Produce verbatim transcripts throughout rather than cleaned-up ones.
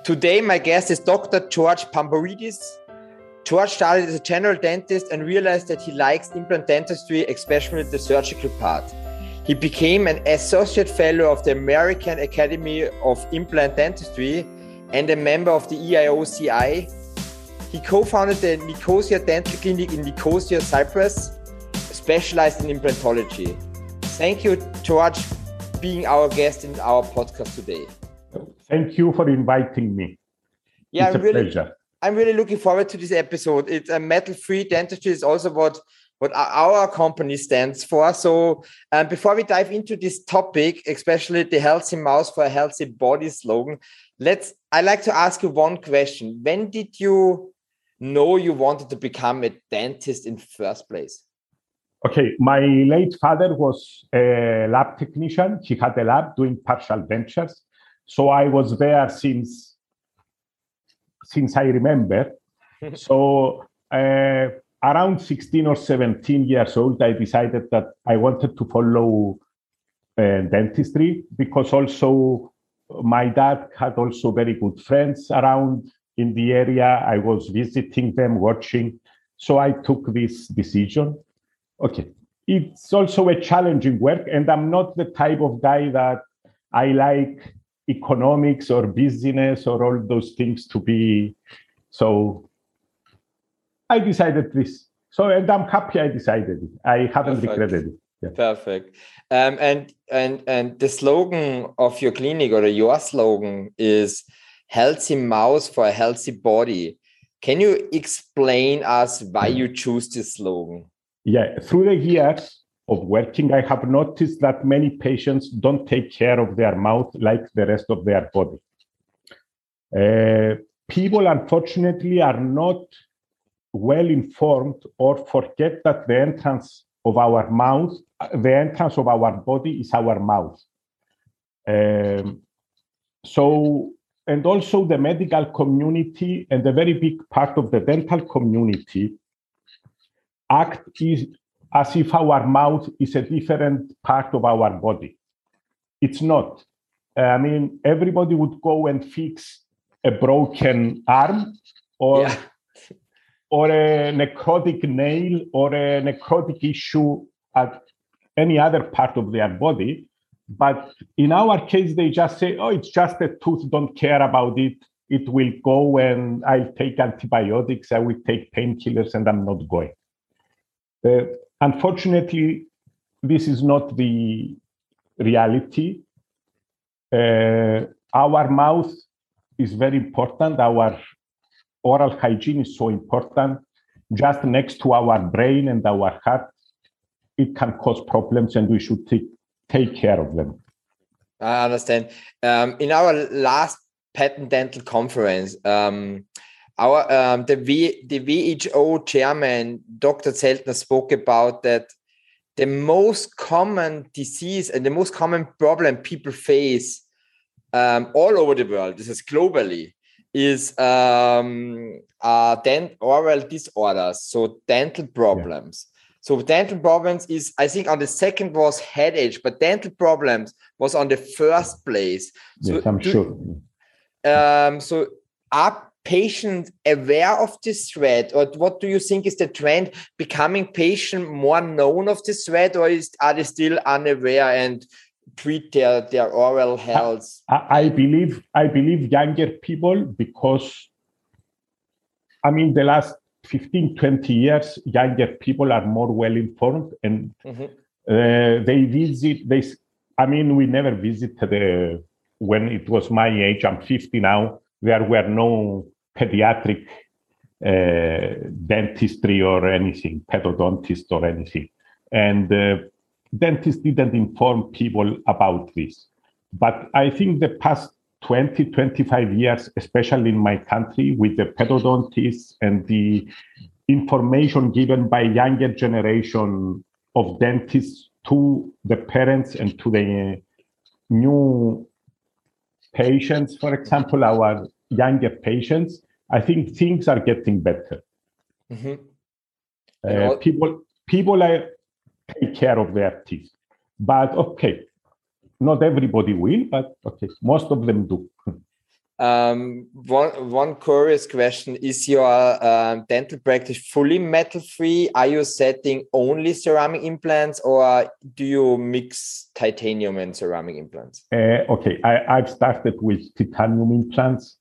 Today, my guest is Doctor George Pambaridis. George started as a general dentist and realized that he likes implant dentistry, especially the surgical part. He became an associate fellow of the American Academy of Implant Dentistry and a member of the E I O C I. He co-founded the Nicosia Dental Clinic in Nicosia, Cyprus, specialized in implantology. Thank you, George, being our guest in our podcast today. Thank you for inviting me. Yeah, it's a really, pleasure. I'm really looking forward to this episode. It's a metal-free dentistry is also what, what our company stands for. So um, before we dive into this topic, especially the healthy mouth for a healthy body slogan, let's. I'd like to ask you one question. When did you know you wanted to become a dentist in the first place? Okay, my late father was a lab technician. He had a lab doing partial dentures. So I was there since since I remember. So uh, around sixteen or seventeen years old, I decided that I wanted to follow uh, dentistry because also my dad had also very good friends around in the area. I was visiting them, watching. So I took this decision. Okay, it's also a challenging work, and I'm not the type of guy that I like economics or business or all those things to be. So I decided this. So, and I'm happy I decided it. I haven't Perfect. regretted it. Yeah. Perfect. Um, and and and the slogan of your clinic or your slogan is "Healthy mouth for a healthy body." Can you explain us why you choose this slogan? Yeah, through the years of working, I have noticed that many patients don't take care of their mouth like the rest of their body. Uh, people, unfortunately, are not well informed or forget that the entrance of our mouth, the entrance of our body is our mouth. Um, so, and also the medical community and a very big part of the dental community act is as if our mouth is a different part of our body. It's not. I mean, everybody would go and fix a broken arm or, yeah. or a necrotic nail or a necrotic issue at any other part of their body. But in our case, they just say, oh, it's just a tooth, don't care about it. It will go and I'll take antibiotics, I will take painkillers, and I'm not going. Uh, unfortunately, this is not the reality. Uh, our mouth is very important. Our oral hygiene is so important. Just next to our brain and our heart, it can cause problems, and we should take, take care of them. I understand. Um, in our last patent dental conference, um, Our um, the v, the W H O chairman, Doctor Zeltner, spoke about that the most common disease and the most common problem people face um, all over the world, this is globally, is um, uh, dent oral disorders, so dental problems. Yeah. So dental problems is, I think on the second was headache, but dental problems was on the first place. So yes, I'm do, sure. Um, so are patient aware of this threat, or what do you think is the trend, becoming patient more known of this threat, or is, are they still unaware and treat their, their oral health? I, I believe I believe younger people, because I mean the last fifteen, twenty years, younger people are more well informed, and mm-hmm. uh, they visit they I mean we never visited uh, when it was my age. I'm fifty now. There were no pediatric uh, dentistry or anything, pedodontist or anything. And uh, dentists didn't inform people about this. But I think the past twenty, twenty-five years, especially in my country, with the pedodontists and the information given by younger generation of dentists to the parents and to the new patients, for example, our younger patients, I think things are getting better. Mm-hmm. Uh, all- people, people are, take care of their teeth, but okay, not everybody will, but okay, most of them do. Um, one one curious question: is your um, dental practice fully metal free? Are you setting only ceramic implants, or do you mix titanium and ceramic implants? Uh, okay, I, I've started with titanium implants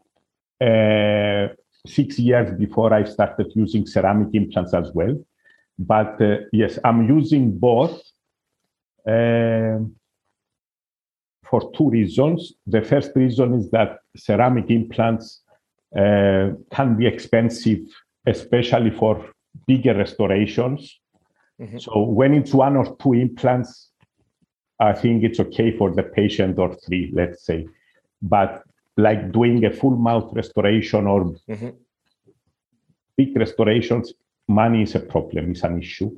uh, six years before I started using ceramic implants as well. But uh, yes, I'm using both. Uh, for two reasons. The first reason is that ceramic implants uh, can be expensive, especially for bigger restorations. Mm-hmm. So when it's one or two implants, I think it's okay for the patient, or three, let's say. But like doing a full mouth restoration or mm-hmm. big restorations, money is a problem, is an issue.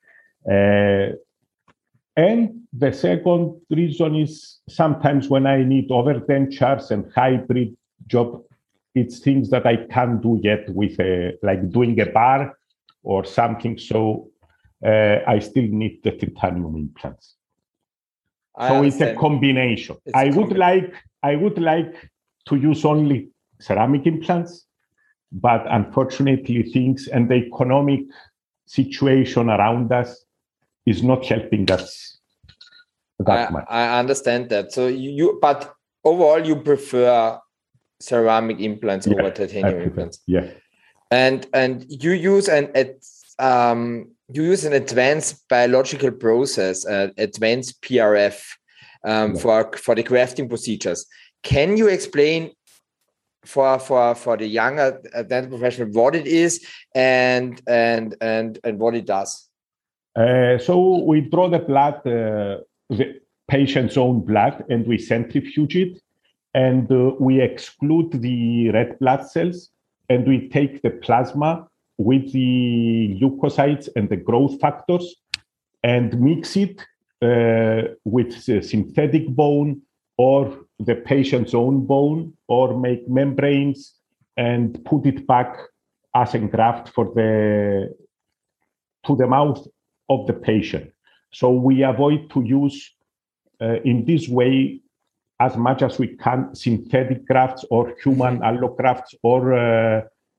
Uh, And the second reason is sometimes when I need overdentures and hybrid job, it's things that I can't do yet with a, like doing a bar or something. So uh, I still need the titanium implants. I so understand. It's a combination. It's I a would like I would like to use only ceramic implants, but unfortunately things and the economic situation around us is not helping us that I, much. I understand that. So you, you, but overall, you prefer ceramic implants yeah, over titanium implants. Yeah. And and you use an um you use an advanced biological process, uh, advanced P R F, um, yeah. for for the grafting procedures. Can you explain for for for the younger dental professional what it is and and and and what it does? Uh, so we draw the blood, uh, the patient's own blood, and we centrifuge it, and uh, we exclude the red blood cells, and we take the plasma with the leukocytes and the growth factors and mix it uh, with the synthetic bone or the patient's own bone, or make membranes and put it back as a graft for the to the mouth of the patient. So we avoid to use uh, in this way as much as we can synthetic grafts or human allografts or uh,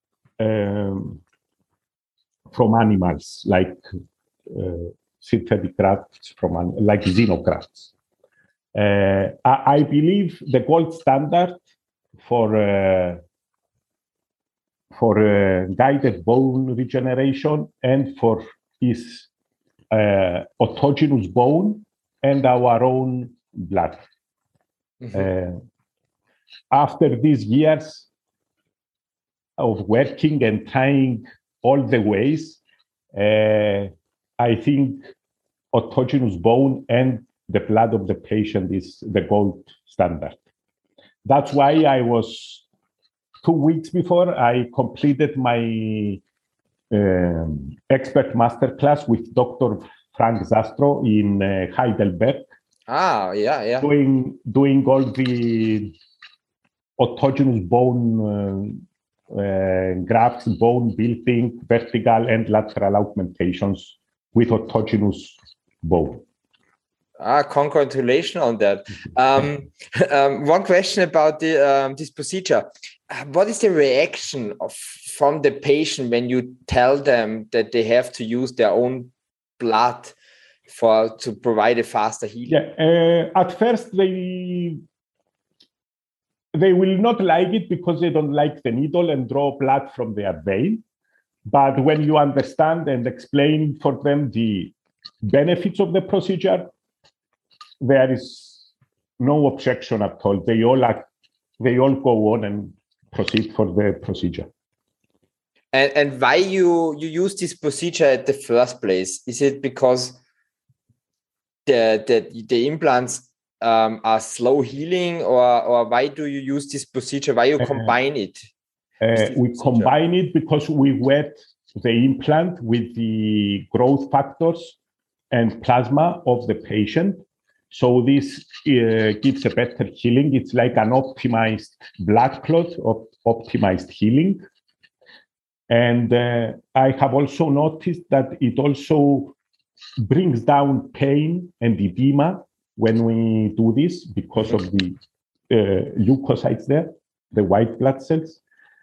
um, from animals, like uh, synthetic grafts from like xenografts. Uh, I, I believe the gold standard for uh, for uh, guided bone regeneration and for is uh, autogenous bone and our own blood. Mm-hmm. Uh, after these years of working and trying all the ways, uh, I think autogenous bone and the blood of the patient is the gold standard. That's why I was, two weeks before I completed my um, expert masterclass with Doctor Frank Zastro in uh, Heidelberg. Ah, yeah, yeah. Doing, doing all the autogenous bone uh, uh, grafts, bone building, vertical and lateral augmentations with autogenous bone. Ah, congratulations on that. Um, um, one question about the um, this procedure. What is the reaction of from the patient when you tell them that they have to use their own blood for to provide a faster healing? Yeah, uh, at first they they will not like it because they don't like the needle and draw blood from their vein. But when you understand and explain for them the benefits of the procedure, there is no objection at all. They all are, they all go on and proceed for the procedure. And and why you you use this procedure at the first place? Is it because the the, the implants um, are slow healing, or or why do you use this procedure? Why you combine it? Uh, we procedure? combine it because we wet the implant with the growth factors and plasma of the patient. So this uh, gives a better healing. It's like an optimized blood clot of optimized healing. And uh, I have also noticed that it also brings down pain and edema when we do this because of the uh, leukocytes there. the white blood cells.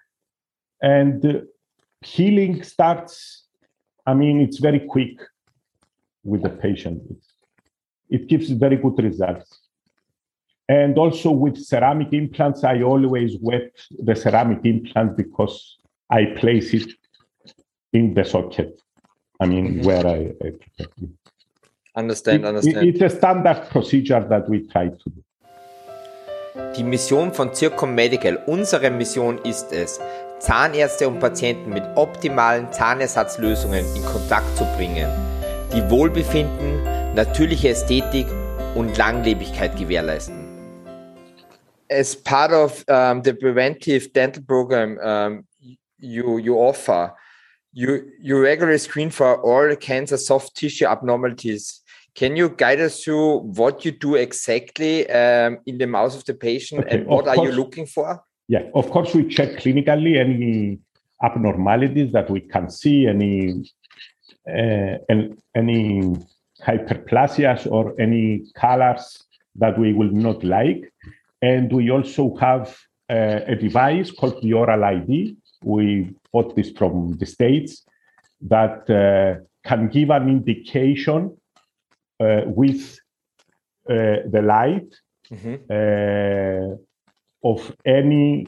And uh, healing starts, I mean, it's very quick with the patient. It's, it gives very good results. And also with ceramic implants, I always wet the ceramic implant because I place it in the socket. I mean, mm-hmm. where I, I protect it. Understand, it, understand. It's a standard procedure that we try to do. Die Mission von Zircon Medical, unsere Mission ist es, Zahnärzte und Patienten mit optimalen Zahnersatzlösungen in Kontakt zu bringen, die Wohlbefinden, natürliche Ästhetik und Langlebigkeit gewährleisten. As part of um, the preventive dental program um, you, you offer, you, you regularly screen for oral cancer, soft tissue abnormalities. Can you guide us through what you do exactly um, in the mouth of the patient, okay, and what are you looking for? Yeah, of course, we check clinically any abnormalities that we can see, any uh, any hyperplasias or any colors that we will not like. And we also have uh, a device called the Oral I D. We bought this from the States that uh, can give an indication uh, with uh, the light mm-hmm. uh, of any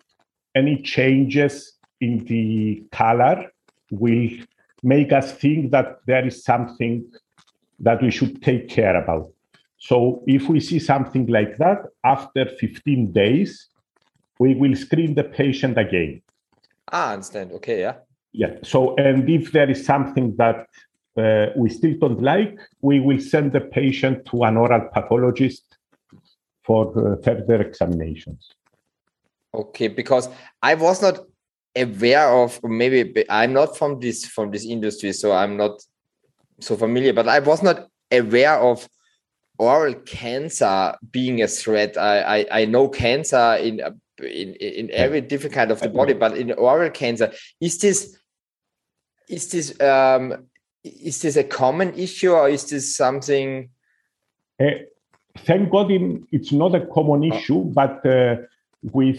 any changes in the color will make us think that there is something that we should take care about. So if we see something like that, after fifteen days, we will screen the patient again. Ah, I understand. Okay, yeah. Yeah. So, and if there is something that uh, we still don't like, we will send the patient to an oral pathologist for uh, further examinations. Okay, because I was not aware of, or maybe I'm not from this from this industry, so I'm not so familiar. But I was not aware of oral cancer being a threat. I I, I know cancer in in in every different kind of the body, but in oral cancer, is this is this um is this a common issue, or is this something? Uh, thank God, in, it's not a common issue, oh. but uh, with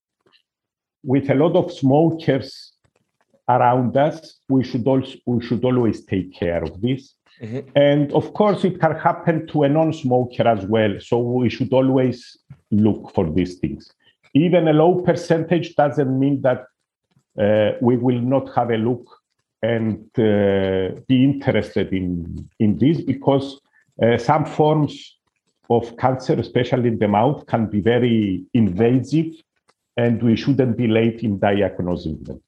with a lot of smokers around us, we should also we should always take care of this. Mm-hmm. And of course, it can happen to a non-smoker as well. So we should always look for these things. Even a low percentage doesn't mean that uh, we will not have a look and uh, be interested in, in this, because uh, some forms of cancer, especially in the mouth, can be very invasive, and we shouldn't be late in diagnosing them.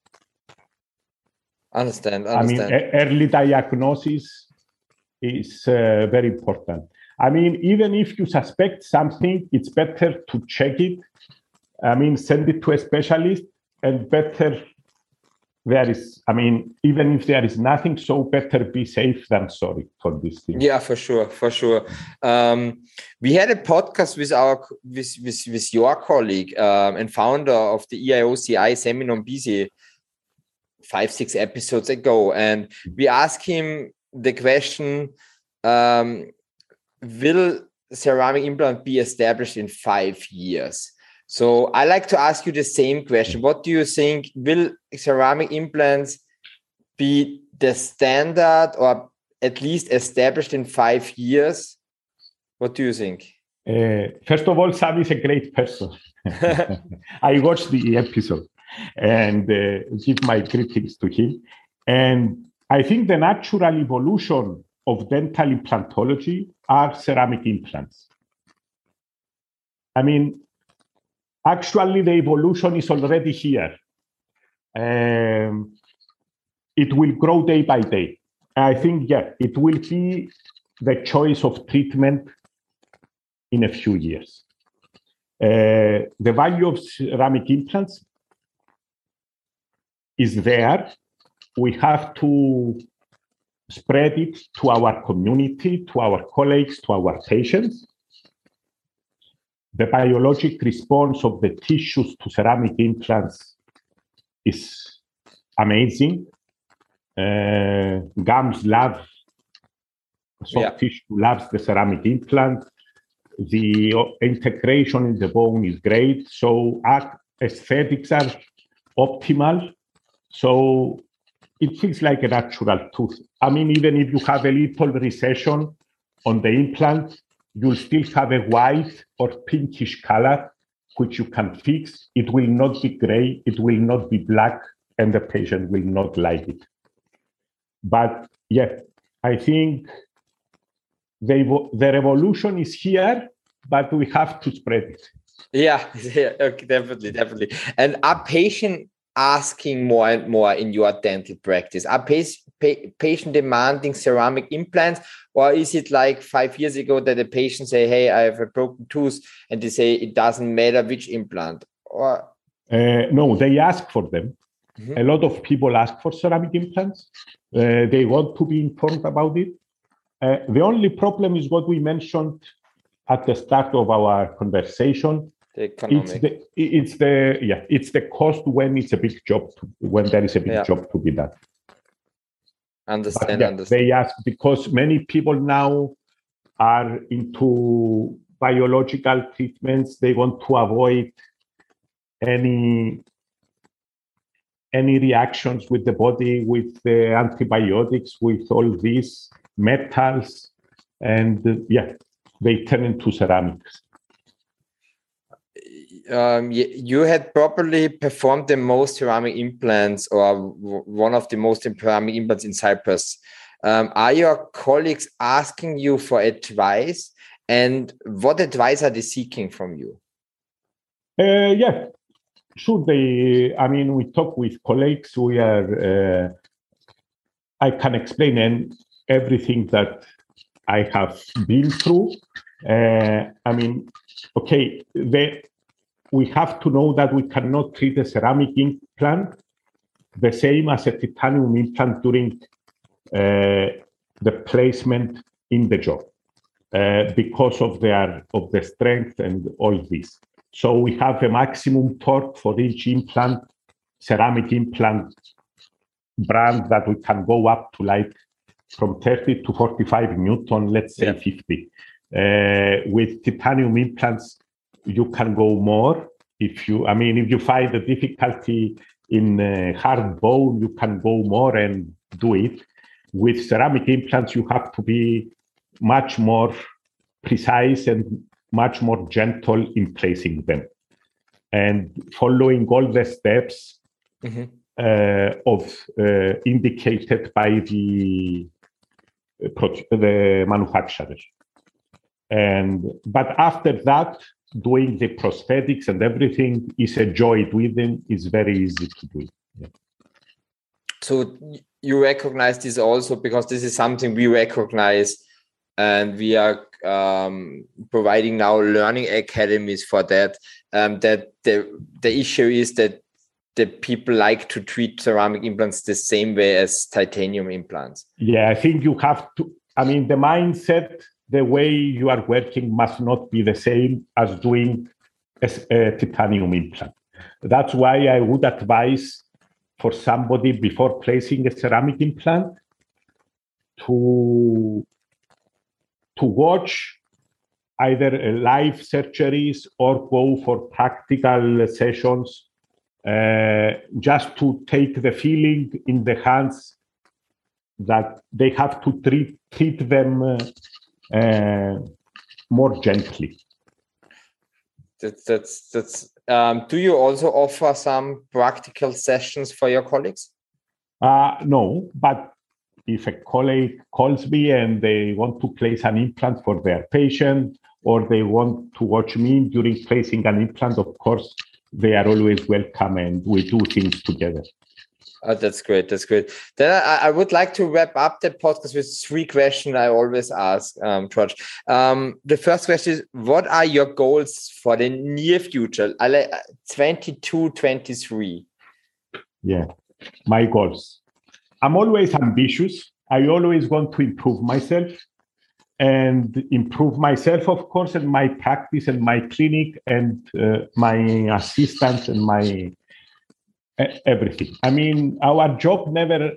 Understand, understand. I mean, early diagnosis is uh, very important. I mean, even if you suspect something, it's better to check it. I mean, send it to a specialist, and better there is, I mean, even if there is nothing, so better be safe than sorry for this thing. Yeah, for sure, for sure. Um, we had a podcast with our with with, with your colleague um, and founder of the E I O C I, Semyon Bisi, five, six episodes ago, and we asked him the question, um, will ceramic implant be established in five years? So I like to ask you the same question. What do you think? Will ceramic implants be the standard, or at least established in five years? What do you think? Uh, first of all, Sam is a great person. I watched the episode and uh, give my greetings to him. And I think the natural evolution of dental implantology are ceramic implants. I mean, actually, the evolution is already here. Um, it will grow day by day. I think, yeah, it will be the choice of treatment in a few years. Uh, the value of ceramic implants is there. We have to spread it to our community, to our colleagues, to our patients. The biologic response of the tissues to ceramic implants is amazing. Uh, gums love, soft yeah. tissue loves the ceramic implant. The integration in the bone is great. So aesthetics are optimal. So it feels like a natural tooth. I mean, even if you have a little recession on the implant, you'll still have a white or pinkish color, which you can fix. It will not be gray, it will not be black, and the patient will not like it. But yeah, I think the, the revolution is here, but we have to spread it. Yeah, yeah, okay, definitely, definitely. And are patients asking more and more in your dental practice? Are pa- patient demanding ceramic implants, or is it like five years ago that a patient say, "Hey, I have a broken tooth," and they say it doesn't matter which implant? Or uh, no, they ask for them. Mm-hmm. A lot of people ask for ceramic implants. Uh, they want to be informed about it. Uh, the only problem is what we mentioned at the start of our conversation. The economic. It's the it's the yeah it's the cost when it's a big job to, when there is a big yeah. job to be done. Understand, yeah, understand. They ask because many people now are into biological treatments. They want to avoid any any reactions with the body, with the antibiotics, with all these metals, and uh, yeah, they turn into ceramics. Um, you had probably performed the most ceramic implants, or one of the most ceramic implants in Cyprus. Um, are your colleagues asking you for advice, and what advice are they seeking from you? Uh, yeah, sure. They, I mean, we talk with colleagues. We are. Uh, I can explain and everything that I have been through. Uh, I mean, okay, they. We have to know that we cannot treat a ceramic implant the same as a titanium implant during uh, the placement in the jaw uh, because of their of the strength and all this. So we have a maximum torque for each implant, ceramic implant brand that we can go up to like from thirty to forty-five Newton, let's say yeah. fifty. Uh, with titanium implants, you can go more. If you, I mean, if you find the difficulty in uh, hard bone, you can go more and do it. With ceramic implants, you have to be much more precise and much more gentle in placing them and following all the steps mm-hmm. uh, of uh, indicated by the the manufacturer. And but after that, doing the prosthetics and everything is a joy with them. It's very easy to do. Yeah. So you recognize this also because this is something we recognize, and we are um, providing now learning academies for that. Um, that the the issue is that the people like to treat ceramic implants the same way as titanium implants. Yeah, I think you have to. I mean, the mindset. The way you are working must not be the same as doing a, a titanium implant. That's why I would advise for somebody before placing a ceramic implant to, to watch either live surgeries or go for practical sessions uh, just to take the feeling in the hands that they have to treat, treat them uh, Uh, more gently. That's that's that's. Um, do you also offer some practical sessions for your colleagues? Uh, no, but if a colleague calls me and they want to place an implant for their patient, or they want to watch me during placing an implant, of course, they are always welcome, and we do things together. Oh, that's great. That's great. Then I, I would like to wrap up the podcast with three questions I always ask, um, George. Um, the first question is, what are your goals for the near future, twenty-two, twenty-three? Yeah, my goals. I'm always ambitious. I always want to improve myself and improve myself, of course, and my practice and my clinic and uh, my assistants and my everything. I mean, our job never,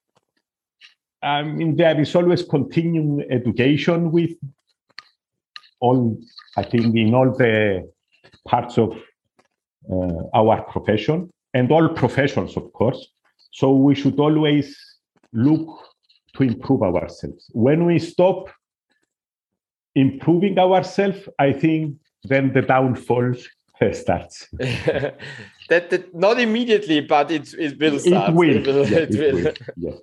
I mean, there is always continuing education with all, I think, in all the parts of uh, our profession and all professions, of course. So we should always look to improve ourselves. When we stop improving ourselves, I think then the downfall starts. that, that not immediately, but it it will start. It will. It will, Yes, it will. will. Yes.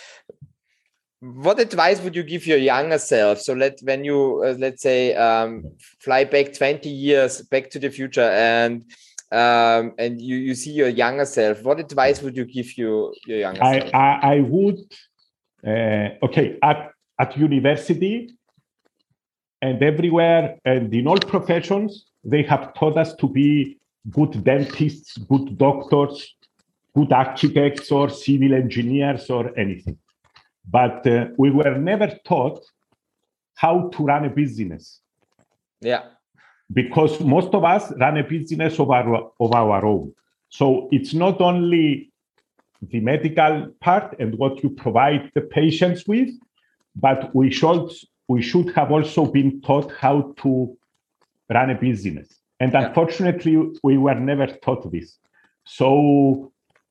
What advice would you give your younger self? So let when you uh, let's say um, fly back twenty years back to the future, and um, and you, you see your younger self. What advice would you give you your younger I, self? I, I would. Uh, okay, at at university and everywhere and in all professions, they have taught us to be good dentists, good doctors, good architects, or civil engineers, or anything. But uh, we were never taught how to run a business. Yeah. Because most of us run a business of our, of our own. So it's not only the medical part and what you provide the patients with, but we should, we should have also been taught how to run a business. And Yeah. unfortunately, we were never taught this. So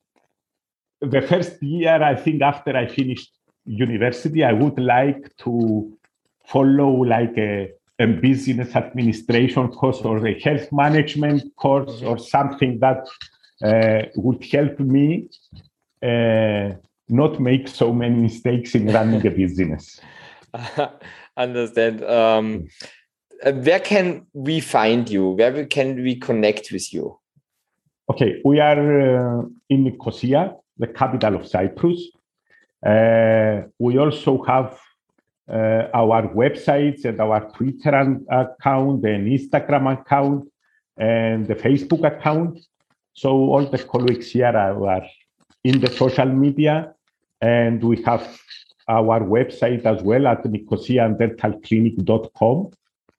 the first year, I think after I finished university, I would like to follow like a, a business administration course or a health management course or something that uh, would help me uh, not make so many mistakes in running a business. Understand. Um, where can we find you? Where can we connect with you? Okay, we are uh, in Nicosia, the capital of Cyprus. Uh, we also have uh, our websites and our Twitter account and Instagram account and the Facebook account. So all the colleagues here are, are in the social media, and we have our website as well at nicosia dental clinic dot com.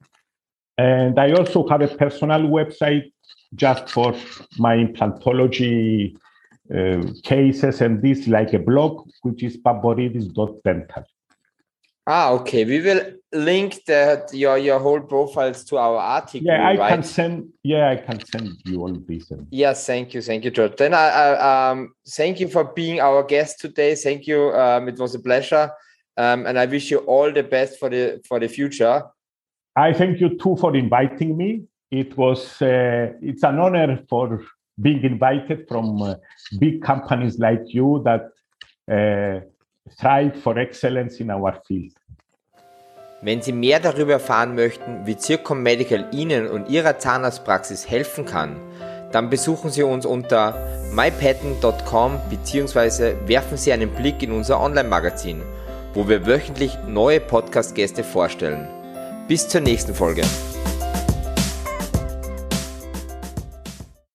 And I also have a personal website just for my implantology uh, cases, and this like a blog, which is paboridis dot dental. Ah, okay. We will link that your your whole profiles to our article. Yeah, I right? can send. Yeah, I can send you all this. Yes, thank you, thank you, George. Then I, I um thank you for being our guest today. Thank you. Um, it was a pleasure, um, and I wish you all the best for the for the future. I thank you too for inviting me. It was uh, it's an honor for being invited from uh, big companies like you that uh, thrive for excellence in our field. Wenn Sie mehr darüber erfahren möchten, wie Zircon Medical Ihnen und Ihrer Zahnarztpraxis helfen kann, dann besuchen Sie uns unter my patent dot com bzw. werfen Sie einen Blick in unser Online-Magazin, wo wir wöchentlich neue Podcast-Gäste vorstellen. Bis zur nächsten Folge.